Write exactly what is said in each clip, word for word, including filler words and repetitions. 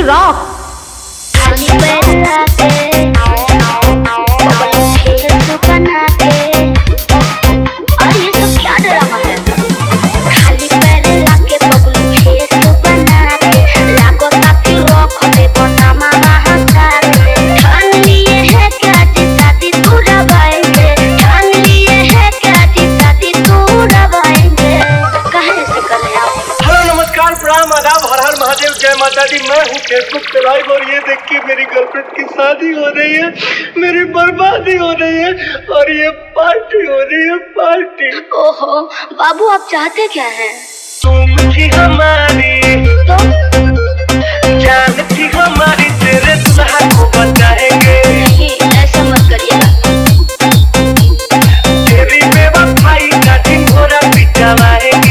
Rock. जय माता दी। मैं हूँ फेसबुक पे लाइव और ये देख के मेरी गर्लफ्रेंड की शादी हो रही है, मेरी बर्बादी हो रही है और ये पार्टी हो रही है, पार्टी। ओहो बाबू, आप चाहते क्या हैं? तुम थी हमारी तो जान थी हमारी, तेरे दुल्हा को बताएंगे। नहीं, ऐसा मत करिए। तेरी बेवफाई का ढिंढोरा पिटवाएंगे।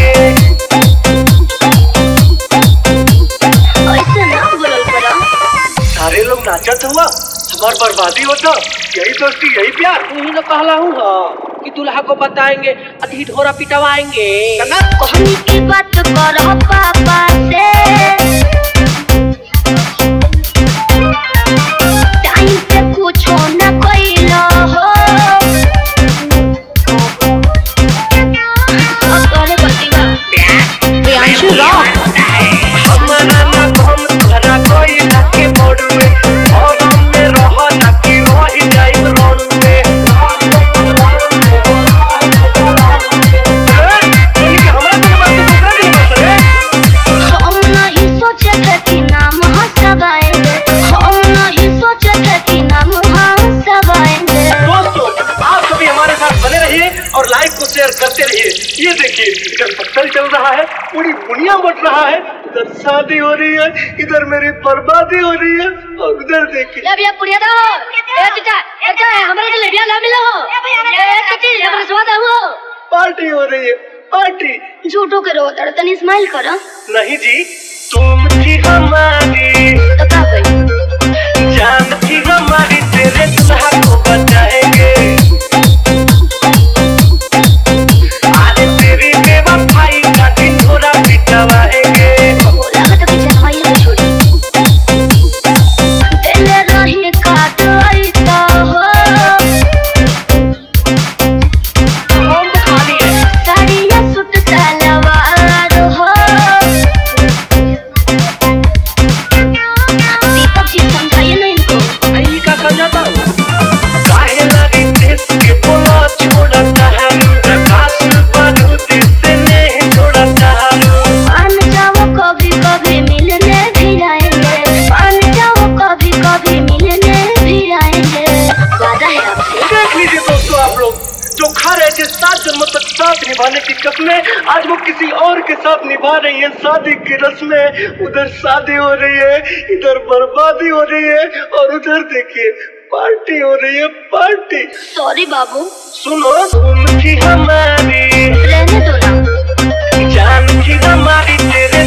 सारे लोग नाचत हुआ, हमार बर्बादी होता। यही दोस्ती, यही प्यार। यही तो कहला हूँ कि दूल्हा को बताएंगे, अधी ढोरा पिटवाएंगे। कहनी की बात करो पापा से, टाइम पे कुछ न कइलो हो। अरे बतिया प्रियांशु रॉक। हमारा ना हम धरा कोई लाके मोड़ में और हमने रहा ना कि रही जाई रोड में। हम नहीं सोचे थे कि नाम हंसवाएंगे, हम नहीं सोचे थे कि नाम हंसवाएंगे। दोस्तों, आप सभी हमारे साथ बने रहिए और लाइव को शेयर करते रहिए। ये देखिए, इधर पत्थर चल रहा है, पूरी दुनिया बट रहा है। इधर शादी हो रही है, इधर मेरी बर्बादी हो रही है और उधर देखिए। ले भैया पुड़िया दो, ए चाचा, ए चाचा हमारे के ले भैया ला मिलो। ये चाची हमारे स्वाद हो। पार्टी हो रही है, पार्टी। झूठो के रो तनी स्माइल करो। नहीं जी, तुम थी हमारी तो का भाई जान थी हमारी, तेरे दुल्हा को बताएंगे। आज तेरी बेवफाई का ढिंढोरा पिटवाएंगे। बोला तो कि जमाई ना छोड़ी, दिल रही काट ऐसा हो। हम खाली है साड़ी या सूट सलवार हो। दीपक जी समझाइए ना इनको। यही का समझाता हूँ। काहे लगी देश के बोला छोड़ता है, प्रकाश बारूदी से नहीं छोड़ता है। मान जाओ कभी कभी मिलने भी आएंगे, मान जाओ कभी कभी मिलने भी आएंगे। वादा है आपसे। देख लीजिए दोस्तों, आप लोग जो खा रहे थे सात जन्मों तक साथ निभाने की कस्में, आज वो किसी और के साथ निभा रही है शादी की रस्में। उधर शादी हो रही है, इधर बर्बादी हो रही है और उधर देखिए पार्टी हो रही है, पार्टी। सॉरी बाबू, सुनो, तुम थी हमारी रहने दो ना। जान थी हमारी, तेरे